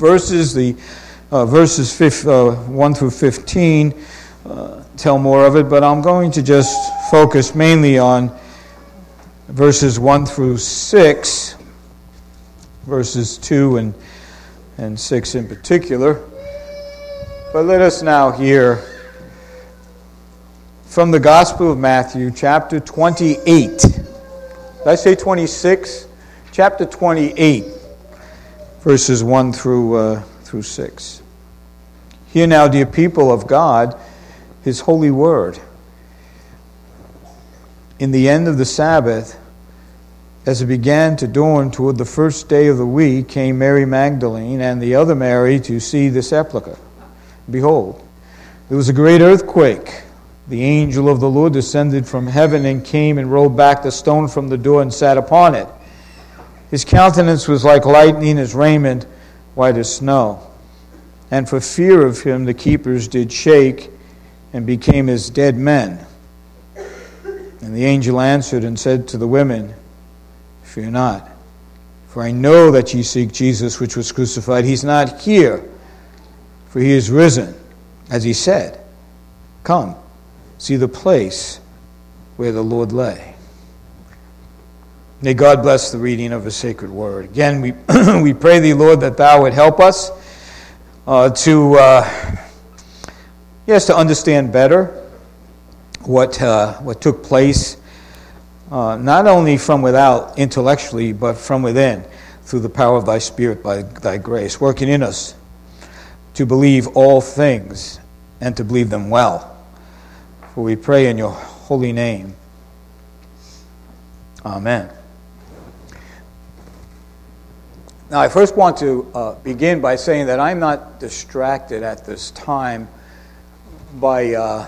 verses. The verses 1 through 15 tell more of it, but I'm going to just focus mainly on verses 1 through 6, verses 2 and 6 in particular. But let us now hear from the Gospel of Matthew, chapter 28. Did I say 26? Chapter 28, verses 1 through 6. Hear now, dear people of God, His holy word. In the end of the Sabbath, as it began to dawn toward the first day of the week, came Mary Magdalene and the other Mary to see the sepulchre. Behold, there was a great earthquake. The angel of the Lord descended from heaven and came and rolled back the stone from the door and sat upon it. His countenance was like lightning, his raiment white as snow. And for fear of him the keepers did shake and became as dead men. And the angel answered and said to the women, Fear not, for I know that ye seek Jesus which was crucified. He's not here, for he is risen, as he said. Come, see the place where the Lord lay. May God bless the reading of His sacred word. Again, we pray Thee, Lord, that Thou would help us to understand better what took place, not only from without intellectually, but from within, through the power of Thy Spirit by Thy grace, working in us to believe all things and to believe them well. For we pray in Your holy name. Amen. Now, I first want to begin by saying that I'm not distracted at this time by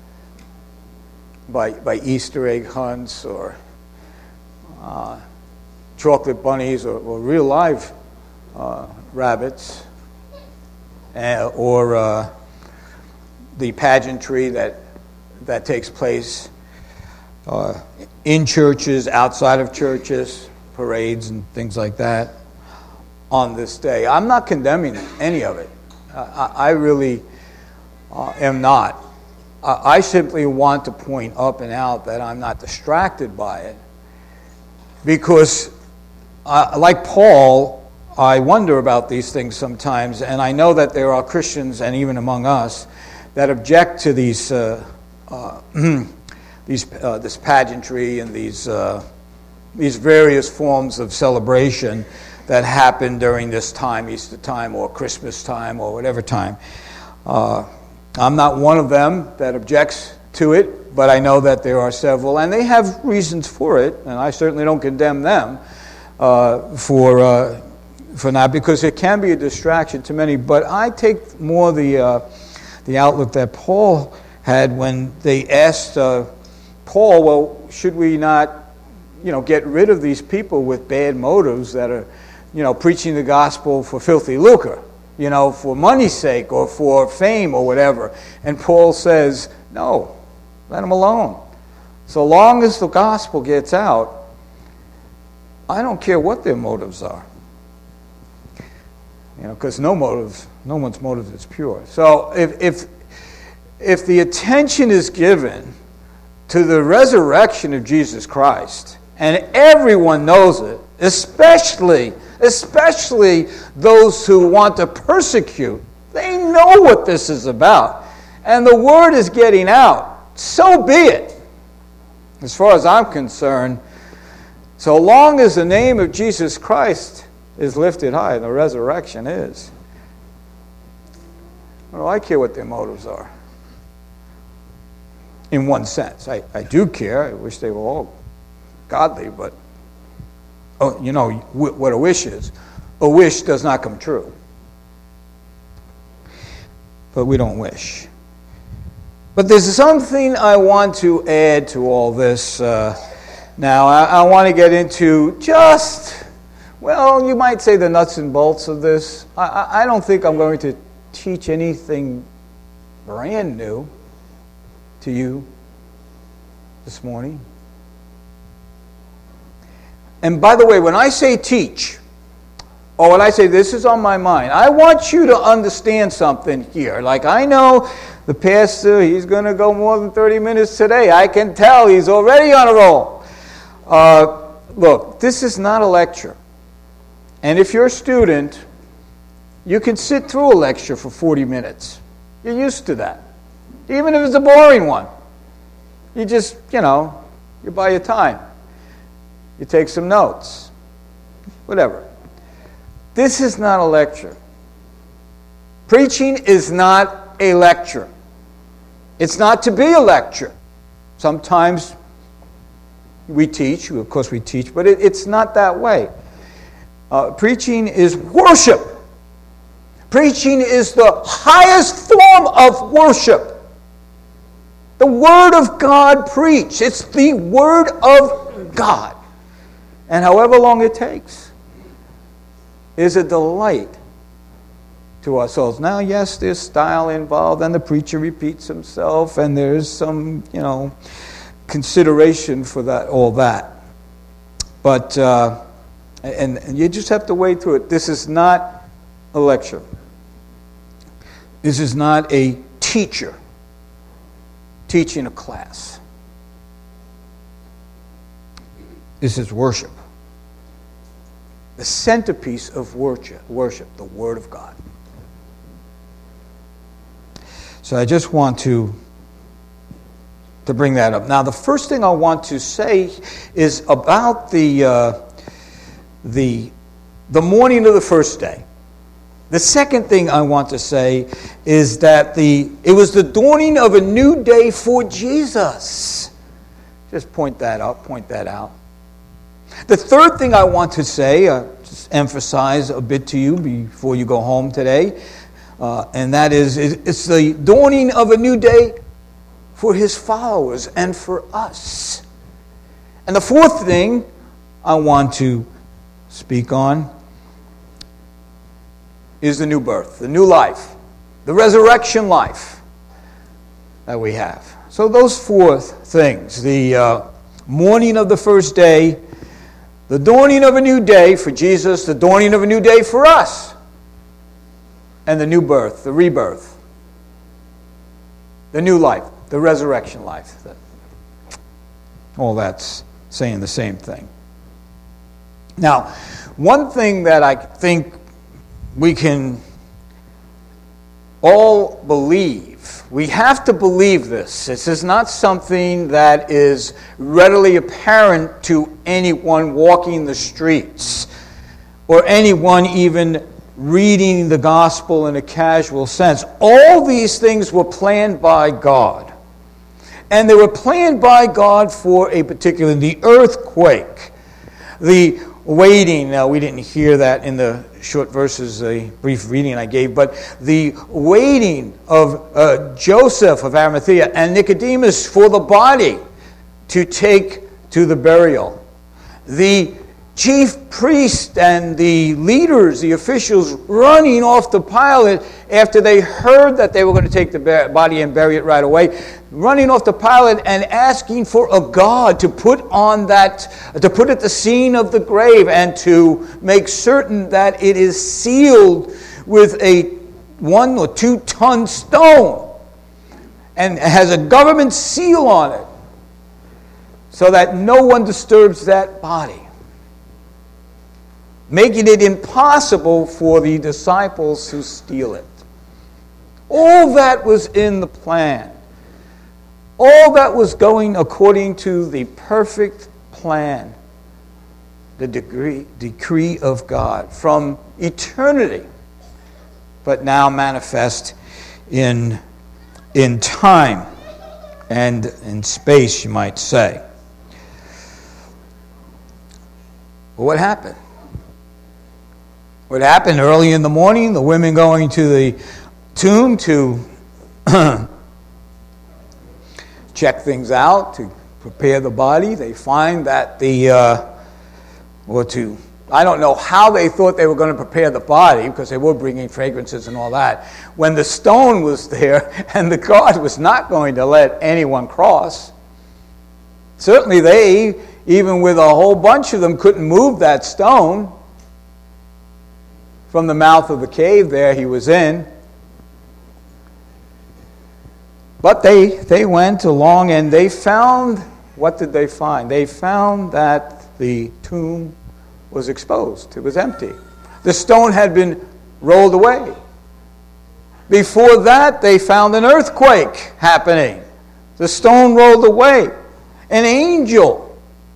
Easter egg hunts or chocolate bunnies or real live rabbits or the pageantry that takes place in churches, outside of churches, parades and things like that on this day. I'm not condemning any of it. I really am not. I simply want to point up and out that I'm not distracted by it because, like Paul, I wonder about these things sometimes, and I know that there are Christians, and even among us, that object to these this pageantry and these various forms of celebration that happen during this time, Easter time or Christmas time or whatever time. I'm not one of them that objects to it, but I know that there are several, and they have reasons for it, and I certainly don't condemn them for not, because it can be a distraction to many. But I take more the outlook that Paul had when they asked Paul, well, should we not, get rid of these people with bad motives that are, preaching the gospel for filthy lucre, for money's sake or for fame or whatever. And Paul says, no, let them alone. So long as the gospel gets out, I don't care what their motives are. Because no one's motive is pure. So if the attention is given to the resurrection of Jesus Christ, and everyone knows it, especially those who want to persecute, they know what this is about. And the word is getting out. So be it. As far as I'm concerned, so long as the name of Jesus Christ is lifted high, and the resurrection is, well, I care what their motives are. In one sense. I do care. I wish they were all godly, but what a wish is. A wish does not come true. But we don't wish. But there's something I want to add to all this. Now, I want to get into you might say the nuts and bolts of this. I don't think I'm going to teach anything brand new to you this morning. And by the way, when I say teach, Or when I say, this is on my mind, I want you to understand something here. Like, I know the pastor, he's going to go more than 30 minutes today. I can tell he's already on a roll. Look, this is not a lecture. And if you're a student, you can sit through a lecture for 40 minutes. You're used to that. Even if it's a boring one. You just, you buy your time. You take some notes. Whatever. This is not a lecture. Preaching is not a lecture. It's not to be a lecture. Sometimes we teach, of course we teach, but it's not that way. Preaching is worship. Preaching is the highest form of worship. The Word of God preached. It's the Word of God. And however long it takes is a delight to our souls. Now, yes, there's style involved, and the preacher repeats himself, and there's some, consideration for that, all that. But, and you just have to wade through it. This is not a lecture. This is not a teacher teaching a class. This is worship. The centerpiece of worship, the Word of God. So I just want to bring that up. Now, the first thing I want to say is about the morning of the first day. The second thing I want to say is that it was the dawning of a new day for Jesus. Just point that out. The third thing I want to say, just emphasize a bit to you before you go home today, and that is, it's the dawning of a new day for His followers and for us. And the fourth thing I want to speak on is the new birth, the new life, the resurrection life that we have. So those four things, the morning of the first day, the dawning of a new day for Jesus, the dawning of a new day for us, and the new birth, the rebirth, the new life, the resurrection life. All that's saying the same thing. Now, one thing that I think we can all believe, we have to believe this. This is not something that is readily apparent to anyone walking the streets or anyone even reading the gospel in a casual sense. All these things were planned by God. And they were planned by God for a particular, the earthquake, the waiting. Now, we didn't hear that in the short verses, a brief reading I gave, but the waiting of Joseph of Arimathea and Nicodemus for the body to take to the burial. The chief priest and the leaders, the officials, running off to Pilate after they heard that they were going to take the body and bury it right away, running off to Pilate and asking for a guard to put at the scene of the grave and to make certain that it is sealed with a 1 or 2 ton stone and has a government seal on it so that no one disturbs that body, making it impossible for the disciples to steal it. All that was in the plan. All that was going according to the perfect plan, the decree of God from eternity, but now manifest in time and in space, you might say. Well, what happened? What happened early in the morning, the women going to the tomb to check things out, to prepare the body. They find that I don't know how they thought they were going to prepare the body, because they were bringing fragrances and all that, when the stone was there and the guard was not going to let anyone cross. Certainly they, even with a whole bunch of them, couldn't move that stone. from the mouth of the cave there he was in. But they went along and they found, what did they find? They found that the tomb was exposed. It was empty. The stone had been rolled away. Before that, they found an earthquake happening. The stone rolled away. An angel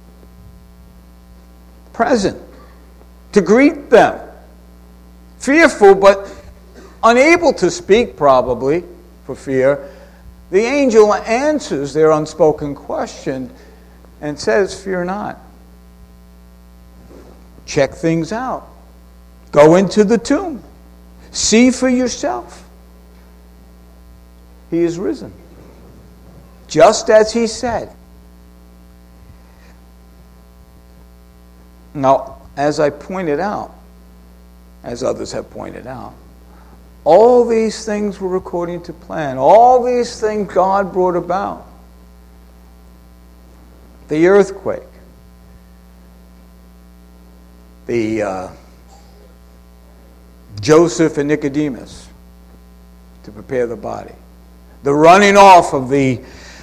present to greet them. Fearful, but unable to speak probably for fear. The angel answers their unspoken question and says, "Fear not. Check things out. Go into the tomb. See for yourself. He is risen, just as he said." Now, as I pointed out, as others have pointed out, all these things were according to plan. All these things God brought about. The earthquake, the Joseph and Nicodemus to prepare the body, the running off of the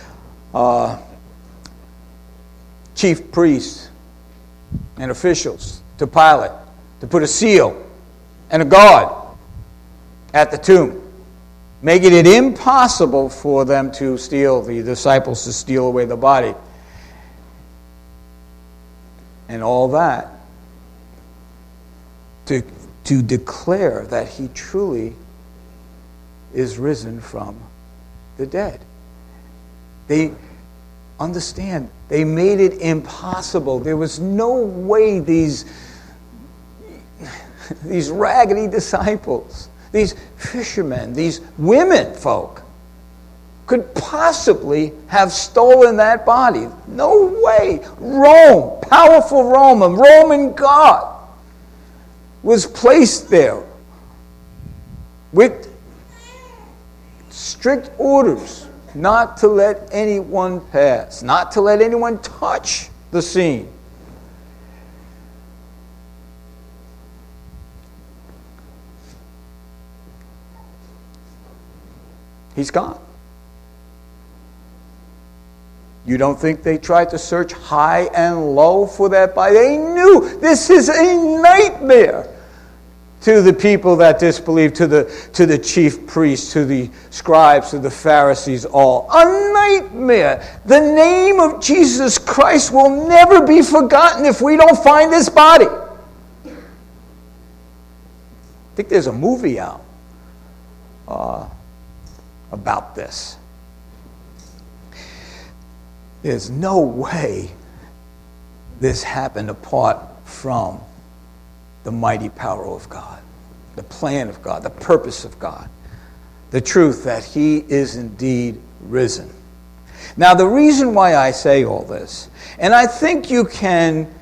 chief priests and officials to Pilate to put a seal and a guard at the tomb, making it impossible for them to steal, the disciples to steal away the body. And all that to declare that he truly is risen from the dead. They understand, they made it impossible. There was no way these raggedy disciples, these fishermen, these women folk could possibly have stolen that body. No way. Rome, powerful Rome, a Roman God, was placed there with strict orders not to let anyone pass, not to let anyone touch the scene. He's gone. You don't think they tried to search high and low for that body? They knew this is a nightmare to the people that disbelieve, to the chief priests, to the scribes, to the Pharisees, all. A nightmare. The name of Jesus Christ will never be forgotten if we don't find this body. I think there's a movie out about this. There's no way this happened apart from the mighty power of God, the plan of God, the purpose of God, the truth that he is indeed risen. Now, the reason why I say all this, and I think you can,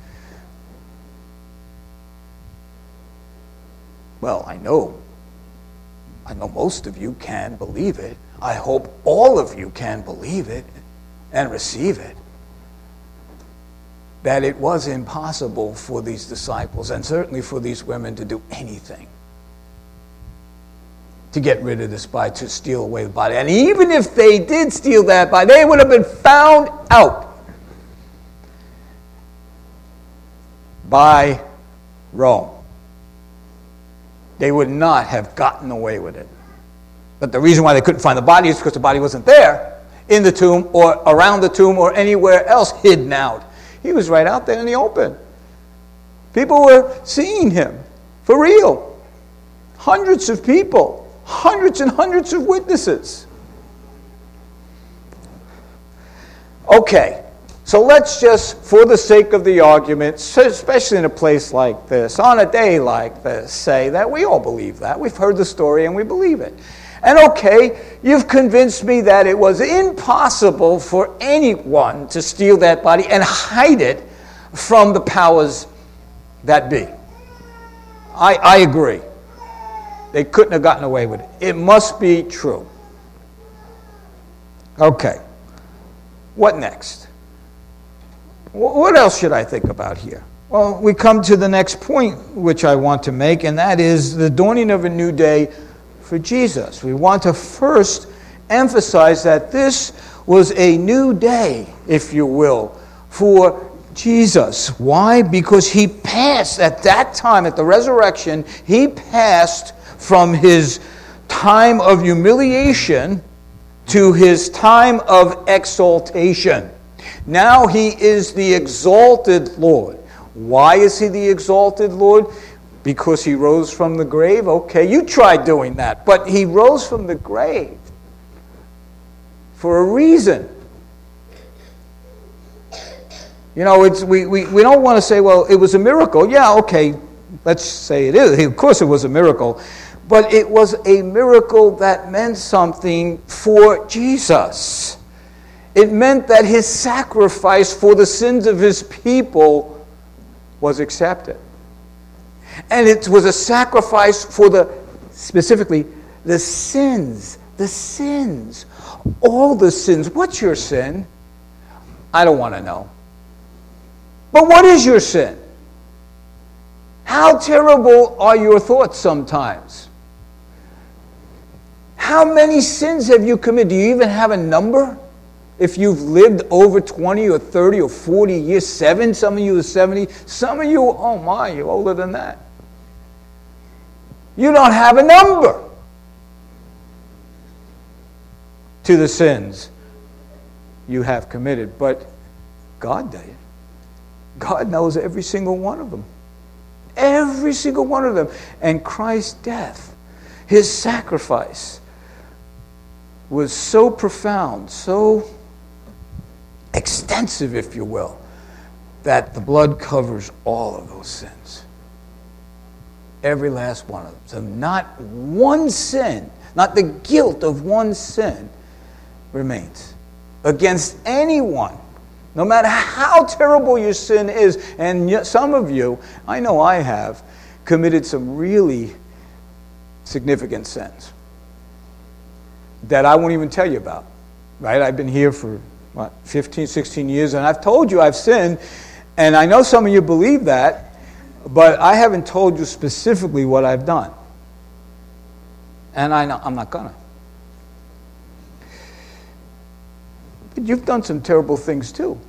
well, I know most of you can believe it. I hope all of you can believe it and receive it, that it was impossible for these disciples and certainly for these women to do anything to get rid of this body, to steal away the body. And even if they did steal that body, they would have been found out by Rome. They would not have gotten away with it. But the reason why they couldn't find the body is because the body wasn't there in the tomb or around the tomb or anywhere else hidden out. He was right out there in the open. People were seeing him for real. Hundreds of people, hundreds and hundreds of witnesses. Okay, so let's just, for the sake of the argument, especially in a place like this, on a day like this, say that we all believe that. We've heard the story and we believe it. And okay, you've convinced me that it was impossible for anyone to steal that body and hide it from the powers that be. I agree. They couldn't have gotten away with it. It must be true. Okay. What next? What else should I think about here? Well, we come to the next point which I want to make, and that is the dawning of a new day for Jesus. We want to first emphasize that this was a new day, if you will, for Jesus. Why? Because he passed at that time, at the resurrection, he passed from his time of humiliation to his time of exaltation. Now he is the exalted Lord. Why is he the exalted Lord? Because he rose from the grave? Okay, you tried doing that. But he rose from the grave for a reason. You know, we don't want to say, well, it was a miracle. Yeah, okay, let's say it is. Of course it was a miracle. But it was a miracle that meant something for Jesus. It meant that his sacrifice for the sins of his people was accepted. And it was a sacrifice for specifically the sins. The sins. All the sins. What's your sin? I don't want to know. But what is your sin? How terrible are your thoughts sometimes? How many sins have you committed? Do you even have a number? If you've lived over 20 or 30 or 40 years, 7, some of you are 70, some of you, oh my, you're older than that. You don't have a number to the sins you have committed, but God did. God knows every single one of them. Every single one of them. And Christ's death, his sacrifice, was so profound, so extensive, if you will, that the blood covers all of those sins. Every last one of them. So not one sin, not the guilt of one sin remains against anyone, no matter how terrible your sin is. And some of you, I know I have, committed some really significant sins that I won't even tell you about. Right? I've been here for 15, 16 years, and I've told you I've sinned, and I know some of you believe that, but I haven't told you specifically what I've done. And I'm not gonna. But you've done some terrible things too.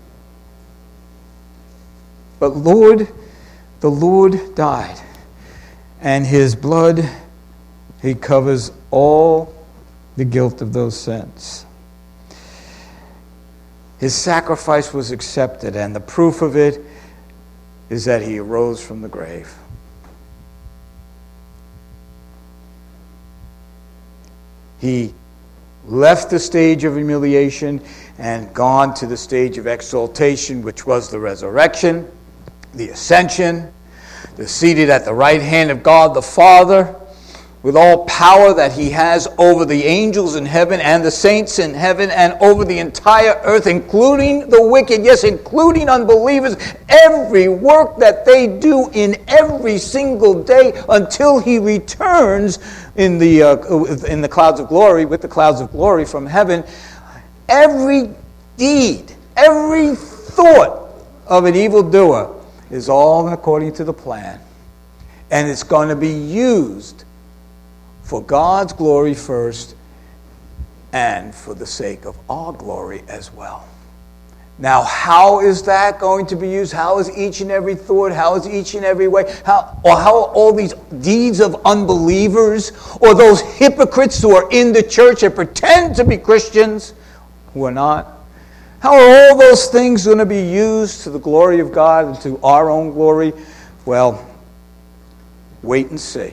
But the Lord died, and his blood, he covers all the guilt of those sins. His sacrifice was accepted, and the proof of it is that he arose from the grave. He left the stage of humiliation and gone to the stage of exaltation, which was the resurrection, the ascension, the seated at the right hand of God the Father, with all power that he has over the angels in heaven and the saints in heaven and over the entire earth, including the wicked, yes, including unbelievers, every work that they do in every single day until he returns in the clouds of glory, with the clouds of glory from heaven. Every deed, every thought of an evildoer is all according to the plan. And it's going to be used for God's glory first, and for the sake of our glory as well. Now, how is that going to be used? How is each and every thought? How is each and every way? How are all these deeds of unbelievers, or those hypocrites who are in the church and pretend to be Christians who are not? How are all those things going to be used to the glory of God and to our own glory? Well, wait and see.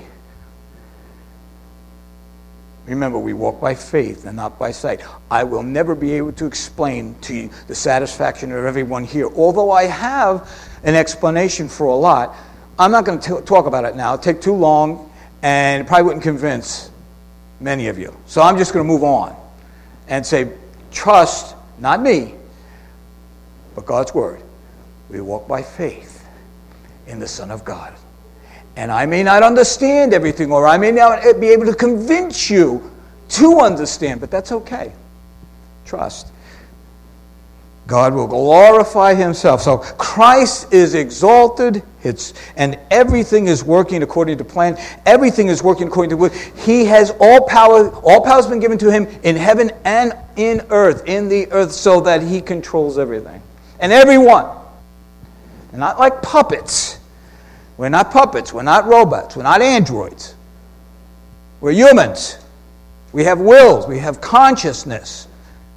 Remember, we walk by faith and not by sight. I will never be able to explain to you the satisfaction of everyone here. Although I have an explanation for a lot, I'm not going to talk about it now. It'll take too long, and it probably wouldn't convince many of you. So I'm just going to move on and say, trust, not me, but God's Word. We walk by faith in the Son of God. And I may not understand everything, or I may not be able to convince you to understand, but that's okay. Trust. God will glorify himself. So Christ is exalted, and everything is working according to plan. Everything is working according to will. He has all power. All power has been given to him in heaven and in the earth, so that he controls everything. And everyone. And not like puppets. We're not puppets. We're not robots. We're not androids. We're humans. We have wills. We have consciousness.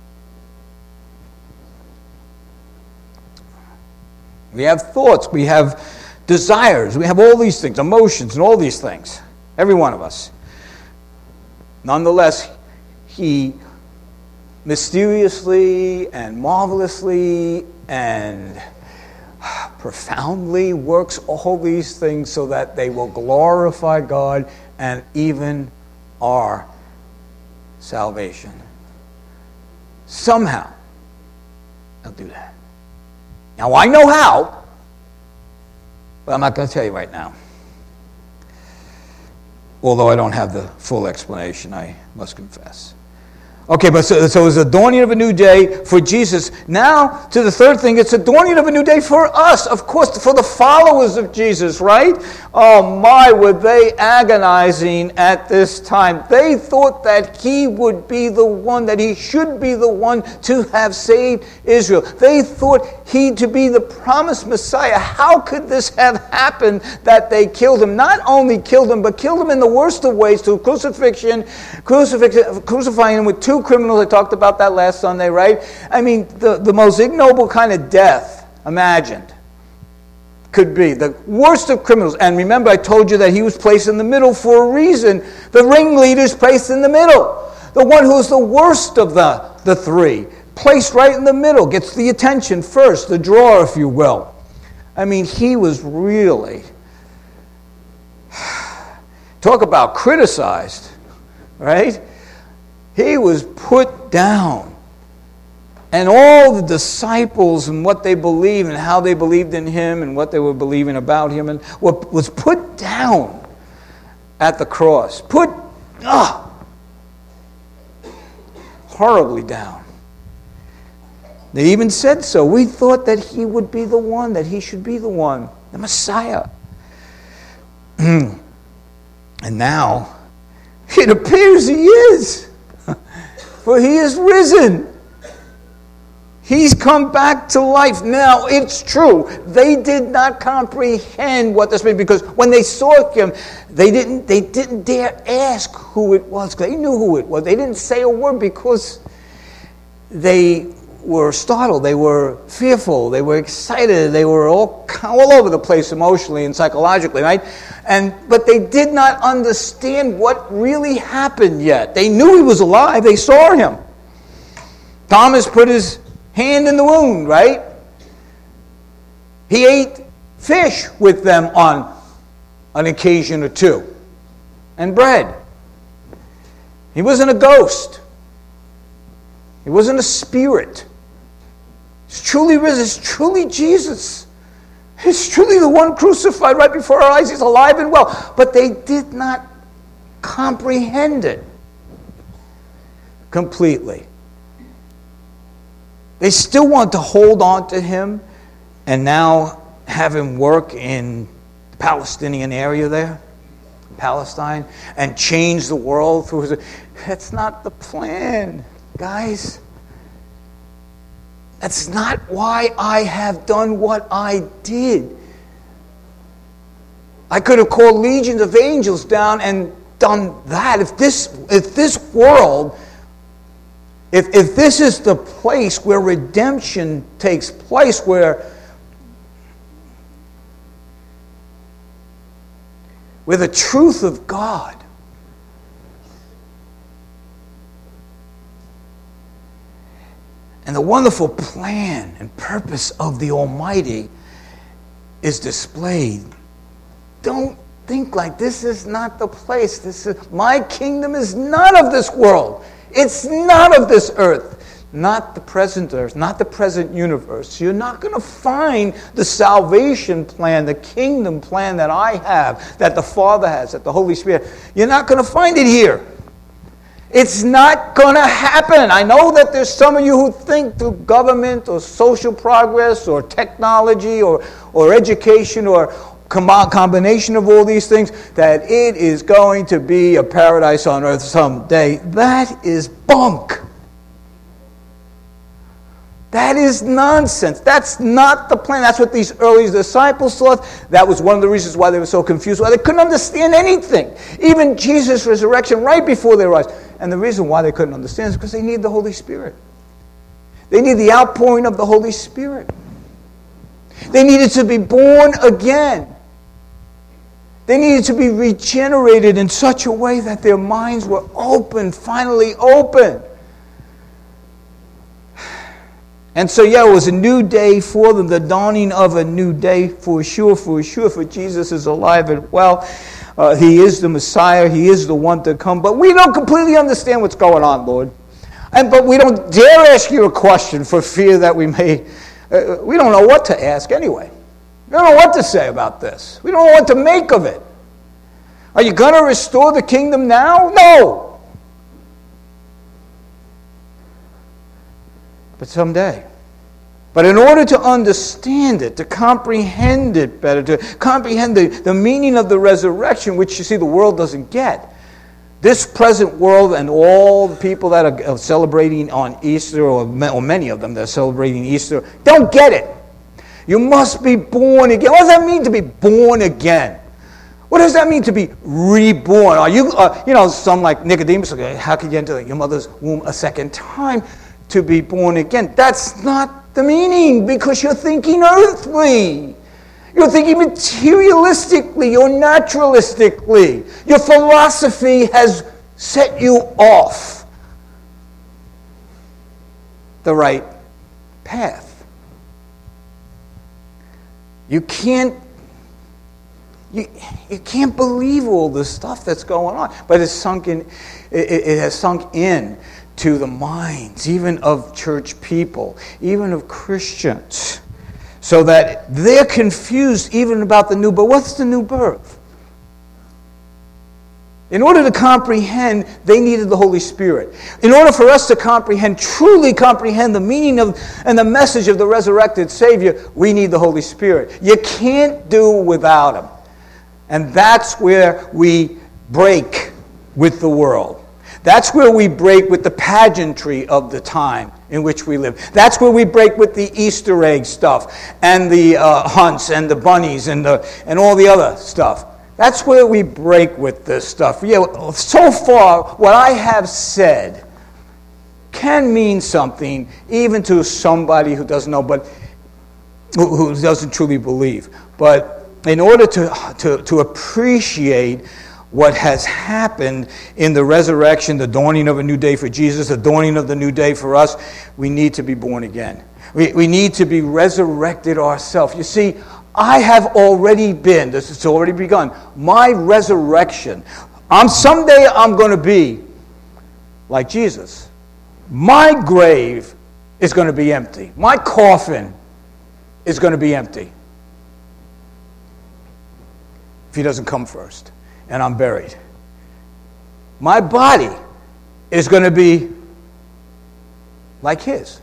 We have thoughts. We have desires. We have all these things, emotions and all these things. Every one of us. Nonetheless, he mysteriously and marvelously and profoundly works all these things so that they will glorify God and even our salvation. Somehow, they'll do that. Now, I know how, but I'm not going to tell you right now. Although I don't have the full explanation, I must confess. Okay, but so it's a dawning of a new day for Jesus. Now, to the third thing, it's a dawning of a new day for us, of course, for the followers of Jesus, right? Oh my, were they agonizing at this time. They thought that he would be the one, that he should be the one to have saved Israel. They thought he to be the promised Messiah. How could this have happened that they killed him? Not only killed him, but killed him in the worst of ways, through crucifying him with two criminals. I talked about that last Sunday, right? I mean, the most ignoble kind of death imagined could be. The worst of criminals. And remember, I told you that he was placed in the middle for a reason. The ringleader's placed in the middle. The one who's the worst of the three, placed right in the middle, gets the attention first, the draw, if you will. I mean, he was really, talk about criticized, right? He was put down. And all the disciples and what they believed and how they believed in him and what they were believing about him and what was put down at the cross. Put horribly down. They even said so. We thought that he would be the one, that he should be the one, the Messiah. And now, it appears he is. For he is risen. He's come back to life. Now, it's true. They did not comprehend what this meant, because when they saw him, they didn't dare ask who it was. They knew who it was. They didn't say a word because they were startled. They were fearful. They were excited. They were all over the place emotionally and psychologically, right? But they did not understand what really happened yet. They knew he was alive. They saw him. Thomas put his hand in the wound, right? He ate fish with them on an occasion or two, and bread. He wasn't a ghost. He wasn't a spirit. He's truly risen. It's truly Jesus. He's truly the one crucified right before our eyes. He's alive and well. But they did not comprehend it completely. They still want to hold on to him and now have him work in the Palestinian area there, Palestine, and change the world through his... That's not the plan, guys. That's not why I have done what I did. I could have called legions of angels down and done that. If this world... If this is the place where redemption takes place, where the truth of God and the wonderful plan and purpose of the Almighty is displayed, don't think like this is not the place. My kingdom is not of this world. It's not of this earth, not the present earth, not the present universe. You're not going to find the salvation plan, the kingdom plan that I have, that the Father has, that the Holy Spirit. You're not going to find it here. It's not going to happen. I know that there's some of you who think through government or social progress or technology or education or combination of all these things that it is going to be a paradise on earth someday. That is bunk. That is nonsense. That's not the plan. That's what these early disciples thought. That was one of the reasons why they were so confused, why they couldn't understand anything. Even Jesus' resurrection right before their eyes. And the reason why they couldn't understand is because they need the Holy Spirit. They need the outpouring of the Holy Spirit. They needed to be born again. They needed to be regenerated in such a way that their minds were open, finally open. And so, it was a new day for them, the dawning of a new day for sure, for Jesus is alive and well. He is the Messiah. He is the one to come. But we don't completely understand what's going on, Lord. But we don't dare ask you a question for fear that we may... we don't know what to ask anyway. We don't know what to say about this. We don't know what to make of it. Are you going to restore the kingdom now? No. But someday. But in order to understand it, to comprehend it better, to comprehend the meaning of the resurrection, which you see the world doesn't get, this present world and all the people that are celebrating on Easter, or many of them that are celebrating Easter, don't get it. You must be born again. What does that mean to be born again? What does that mean to be reborn? Are you, some like Nicodemus, how could you enter your mother's womb a second time to be born again? That's not the meaning, because you're thinking earthly. You're thinking materialistically or naturalistically. Your philosophy has set you off the right path. You can't believe all this stuff that's going on, but it's sunk in. It has sunk in to the minds, even of church people, even of Christians, so that they're confused even about the new birth. What's the new birth? In order to comprehend, they needed the Holy Spirit. In order for us to truly comprehend the meaning of and the message of the resurrected Savior, we need the Holy Spirit. You can't do without Him. And that's where we break with the world. That's where we break with the pageantry of the time in which we live. That's where we break with the Easter egg stuff and the hunts and the bunnies and all the other stuff. That's where we break with this stuff. Yeah, so far, what I have said can mean something even to somebody who doesn't know, but who doesn't truly believe. But in order to appreciate what has happened in the resurrection, the dawning of a new day for Jesus, the dawning of the new day for us, we need to be born again. We need to be resurrected ourselves. You see, I have already been, this has already begun, my resurrection. Someday I'm going to be like Jesus. My grave is going to be empty. My coffin is going to be empty. If He doesn't come first. And I'm buried. My body is going to be like His.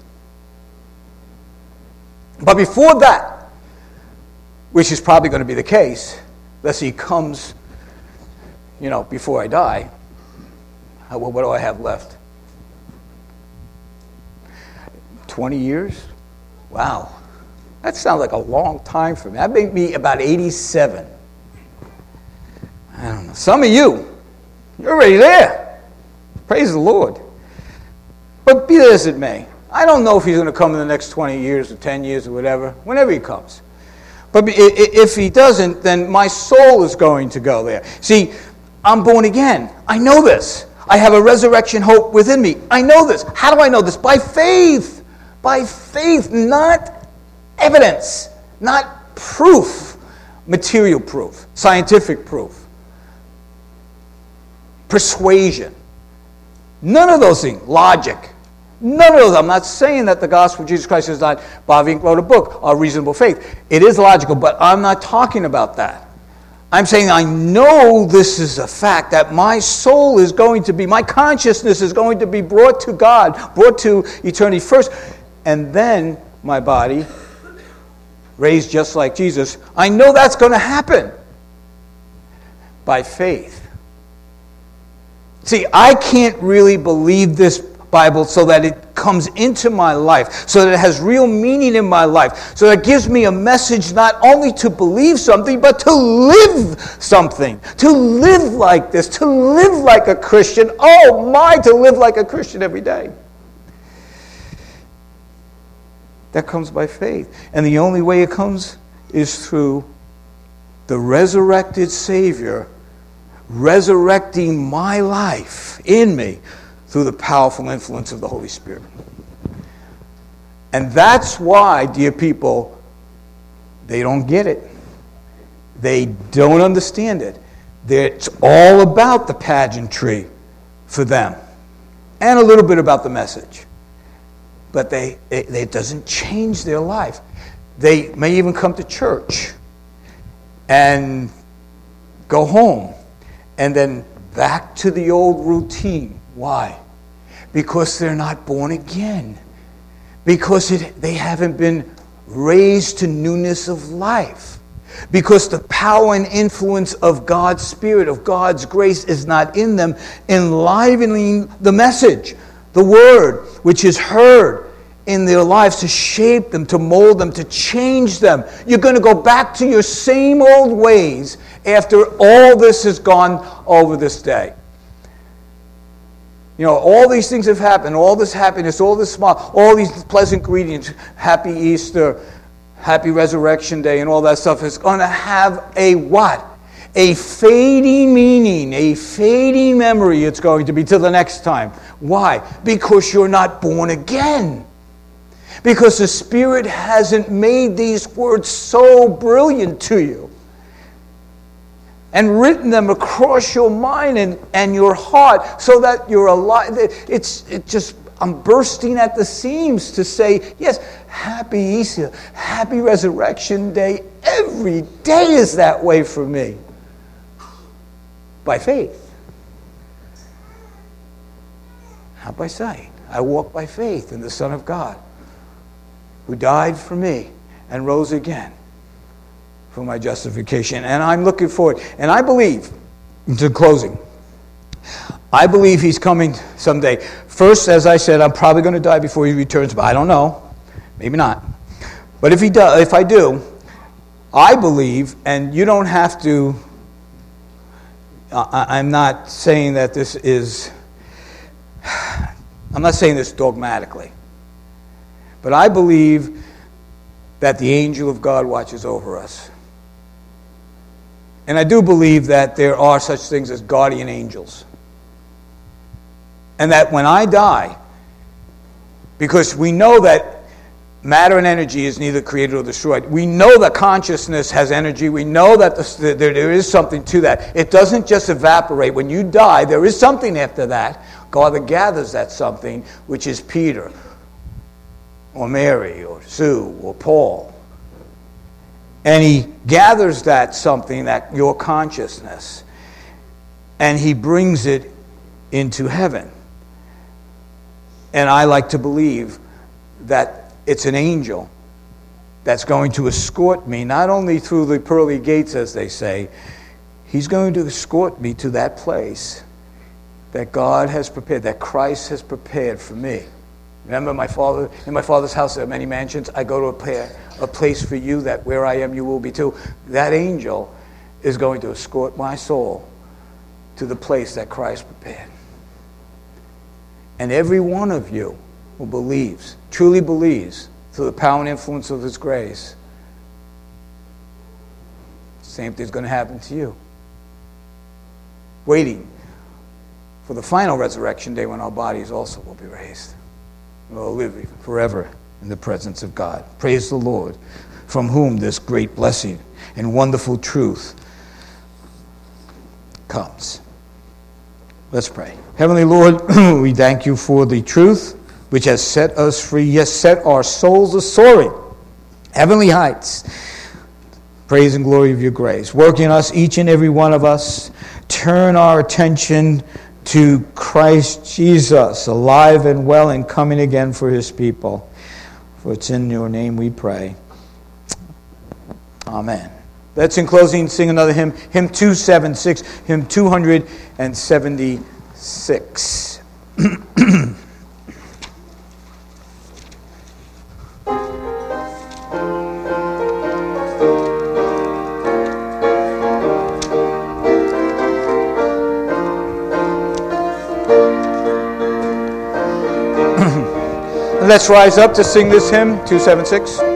But before that, which is probably going to be the case, unless He comes, before I die, what do I have left? 20 years? Wow. That sounds like a long time for me. That made me about 87. I don't know. Some of you're already there. Praise the Lord. But be that as it may, I don't know if He's going to come in the next 20 years or 10 years or whatever, whenever He comes. But if He doesn't, then my soul is going to go there. See, I'm born again. I know this. I have a resurrection hope within me. I know this. How do I know this? By faith. By faith, not evidence, not proof, material proof, scientific proof. Persuasion. None of those things. Logic. None of those. I'm not saying that the gospel of Jesus Christ is not, Bob Vink wrote a book, A Reasonable Faith. It is logical, but I'm not talking about that. I'm saying I know this is a fact, that my soul is going to be, my consciousness is going to be brought to God, brought to eternity first, and then my body raised just like Jesus. I know that's going to happen by faith. See, I can't really believe this Bible so that it comes into my life, so that it has real meaning in my life, so that it gives me a message not only to believe something, but to live something, to live like this, to live like a Christian. Oh my, to live like a Christian every day. That comes by faith. And the only way it comes is through the resurrected Savior resurrecting my life in me through the powerful influence of the Holy Spirit. And that's why, dear people, they don't get it. They don't understand it. It's all about the pageantry for them, and a little bit about the message. But it doesn't change their life. They may even come to church and go home and then back to the old routine. Why? Because they're not born again. Because they haven't been raised to newness of life. Because the power and influence of God's Spirit, of God's grace is not in them, enlivening the message, the word, which is heard in their lives to shape them, to mold them, to change them. You're going to go back to your same old ways after all this has gone over this day. You know, all these things have happened, all this happiness, all this smile, all these pleasant greetings, happy Easter, happy Resurrection Day, and all that stuff is going to have a what? A fading meaning, a fading memory it's going to be till the next time. Why? Because you're not born again. Because the Spirit hasn't made these words so brilliant to you and written them across your mind and your heart so that you're alive. I'm bursting at the seams to say, yes, happy Easter, happy Resurrection Day. Every day is that way for me. By faith. Not by sight. I walk by faith in the Son of God, who died for me and rose again for my justification. And I'm looking forward. And I believe, into closing, I believe he's coming someday. First, as I said, I'm probably going to die before he returns, but I don't know. Maybe not. But if I do, I believe, and you don't have to, I'm not saying that this is, I'm not saying this dogmatically. But I believe that the angel of God watches over us. And I do believe that there are such things as guardian angels. And that when I die, because we know that matter and energy is neither created or destroyed. We know that consciousness has energy. We know that there is something to that. It doesn't just evaporate. When you die, there is something after that. God gathers that something, which is Peter, or Mary, or Sue, or Paul. And he gathers that something, that your consciousness, and he brings it into heaven. And I like to believe that it's an angel that's going to escort me, not only through the pearly gates, as they say, he's going to escort me to that place that God has prepared, that Christ has prepared for me. Remember, in my Father's house there are many mansions. I go to a place for you, that where I am you will be too. That angel is going to escort my soul to the place that Christ prepared. And every one of you who believes, truly believes, through the power and influence of his grace, the same thing's going to happen to you. Waiting for the final resurrection day when our bodies also will be raised. We'll live forever in the presence of God. Praise the Lord, from whom this great blessing and wonderful truth comes. Let's pray. Heavenly Lord, we thank you for the truth which has set us free, yes, set our souls a-soaring, heavenly heights, praise and glory of your grace. Work in us, each and every one of us. Turn our attention to Christ Jesus, alive and well and coming again for his people. For it's in your name we pray. Amen. Let's, in closing, sing another hymn, hymn 276, hymn 276. Let's rise up to sing this hymn, 276.